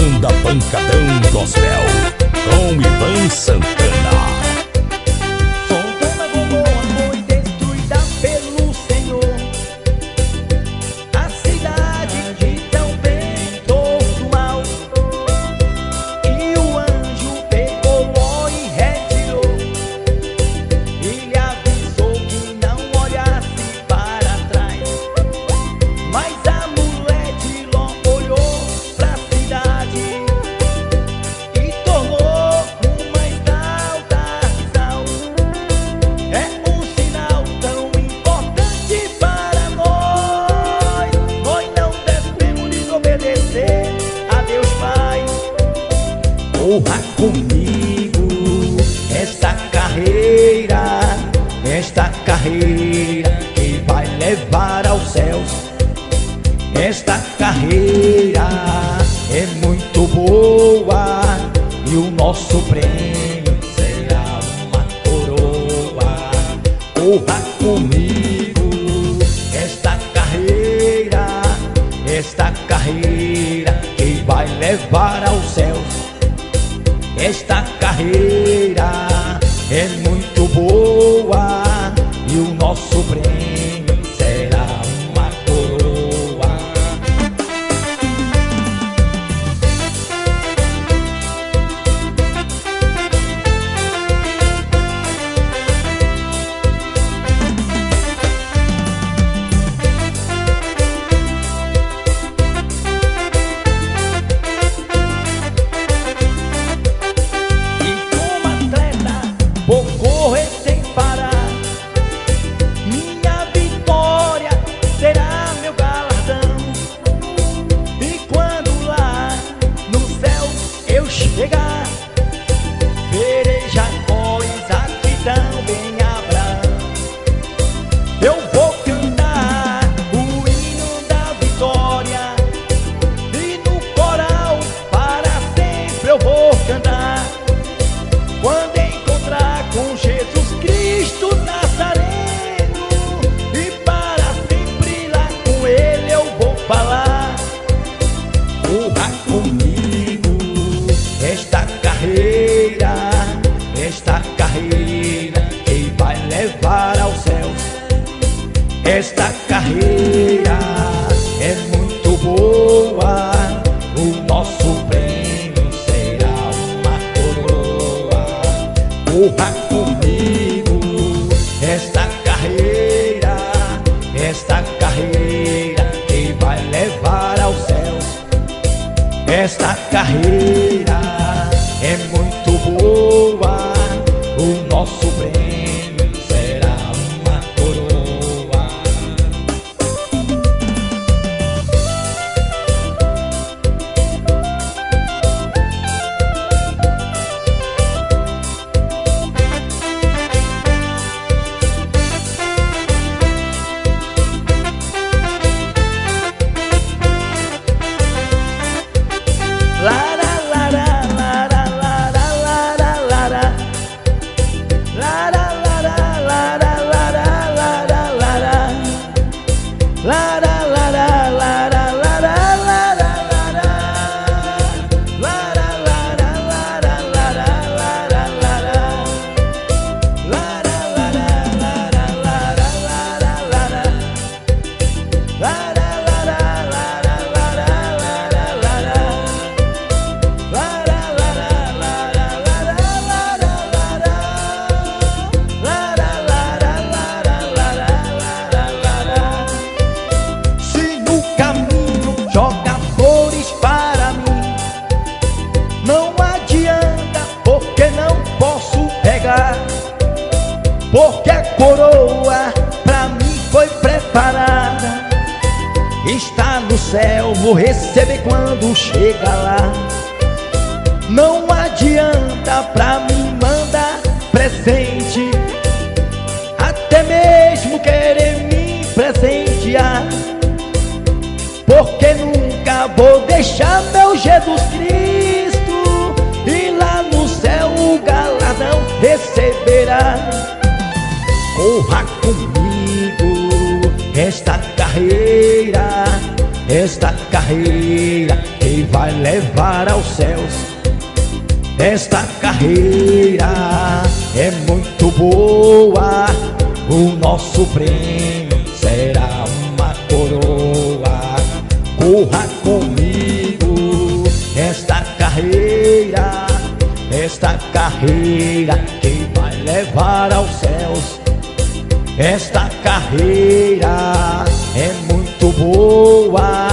Banda Pancadão Gospel com Ivan Santana. Sodoma e Gomorra foi destruída pelo Senhor. A cidade de tão ventoso mal. E o anjo pegou Ló e retirou. Ele avisou que não olhasse para trás. Mas a mulher de Ló olhou pra cidade e tornou uma exaltação. É um sinal tão importante para nós. Nós não devemos desobedecer a Deus Pai. Corra comigo esta carreira que vai levar aos céus. Esta carreira é muito boa e o nosso prêmio será uma coroa. Corra comigo esta carreira que vai levar aos céus. Esta carreira é muito boa e o nosso prêmio será uma coroa. E como atleta vou correr sem parar. Minha vitória será meu galardão. E quando lá no céu eu chegar, verei Jacó, Isaac e também Abraão. Eu vou cantar o hino da vitória e no coral para sempre eu vou cantar. Quando encontrar com Jesus Cristo Nazareno, e para sempre lá com Ele eu vou falar. Corra comigo esta carreira que vai levar aos céus. Esta carreira é muito boa, o nosso prêmio será uma coroa. Corra comigo esta carreira que vai levar aos céus. Esta carreira é muito boa, o nosso prêmio será uma coroa. Se no caminho joga flores para mim, não adianta, porque não posso pegar, porque a coroa pra mim foi preparada. Está no céu, vou receber quando chegar lá. Não adianta pra mim mandar presente, até mesmo querer me presentear, porque nunca vou deixar meu Jesus Cristo, e lá no céu o galardão receberá. Corra comigo esta carreira que vai levar aos céus. Esta carreira é muito boa, o nosso prêmio será uma coroa. Corra comigo esta carreira que vai levar aos céus. Esta carreira é muito boa,